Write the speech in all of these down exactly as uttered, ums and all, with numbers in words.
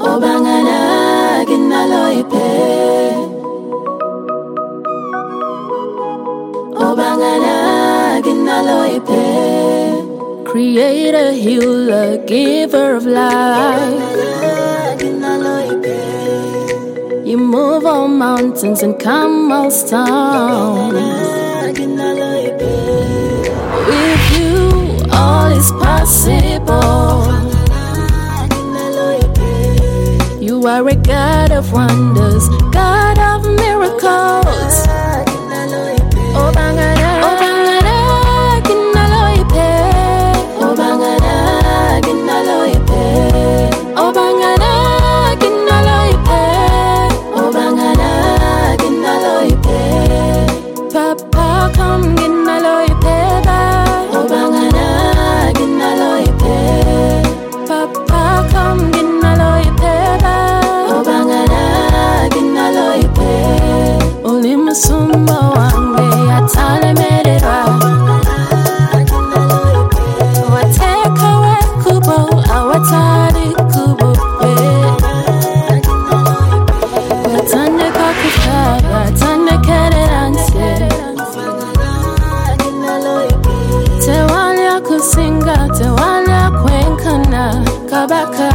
Obangana kinaloipe. Obangana kinaloipe. Creator, healer, giver of life. You move all mountains and calm all storms. With you, all is possible. You are a God of wonders, God of miracles. Obangana, Obangana, kinaloipe. Obangana, kinaloipe. Obangana, kinaloipe. Obangana, kinaloipe. Papa, come kinaloipe ba. Obangana, kinaloipe. Papa, come kinaloipe ba. Obangana, kinaloipe. Oli masumba wange atale merera. Wateka we kubo awatari kubo we. Watane kakutaba tane kereranse. Tewalia kusinga tewalia kwenkana kabaka.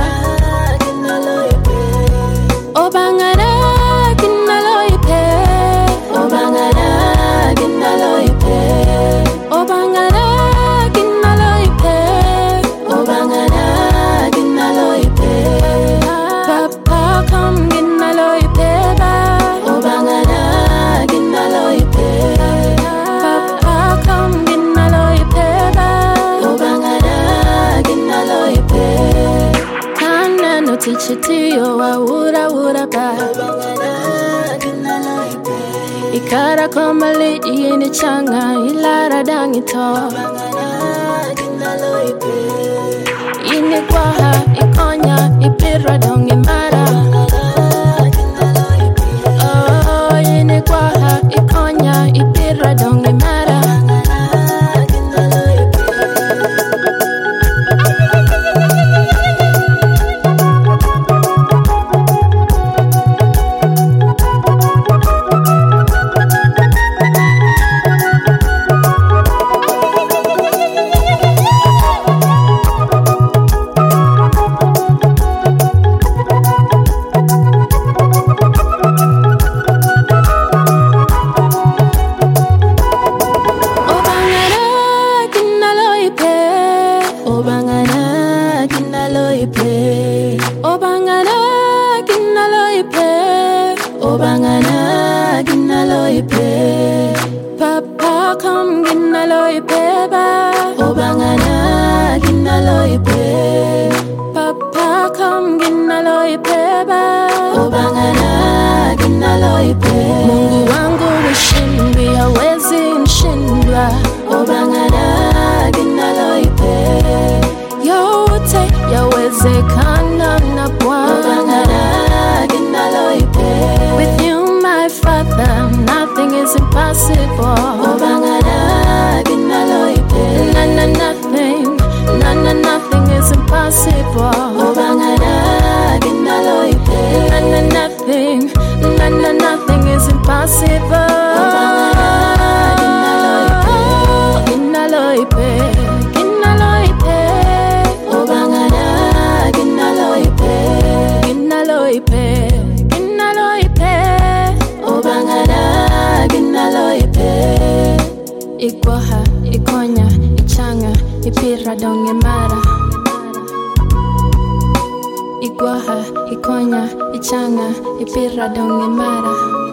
Obangana kinaloipe. Obangana kinaloipe. Obangana kinaloipe. Obangana kinaloipe. Papa come kinaloipe ba. Obangana kinaloipe. Papa come kinaloipe ba. Obangana kinaloipe. Kana no tichitiyo wa ura ura ba. Ikara koma lidi yini changa ilara dangito. Ini kwaha ikonya ipira donge mara. Oh, ini kwaha ikonya ipira donge mara. Obangana kinaloipe. Obangana kinaloipe. Obangana kinaloipe. Papa come kinaloipe ba. Obangana kinaloipe. Papa come kinaloipe ba. Obangana kinaloipe. Mungu wangu ushindi hawezi mshindwa. Obangana kinaloipe. Yote yawezekana na Bwana. With you my Father, nothing is impossible. Na na nothing, na na nothing is impossible. Na na nothing, na na nothing is impossible. Kinaloipe, kinaloipe. Obangana kinaloipe. Kinaloipe, kinaloipe. Obangana kinaloipe. Ikwaha, ikonya, ichanga, ipira donge mara. Ikwaha, ikonya, ichanga, ipira donge mara.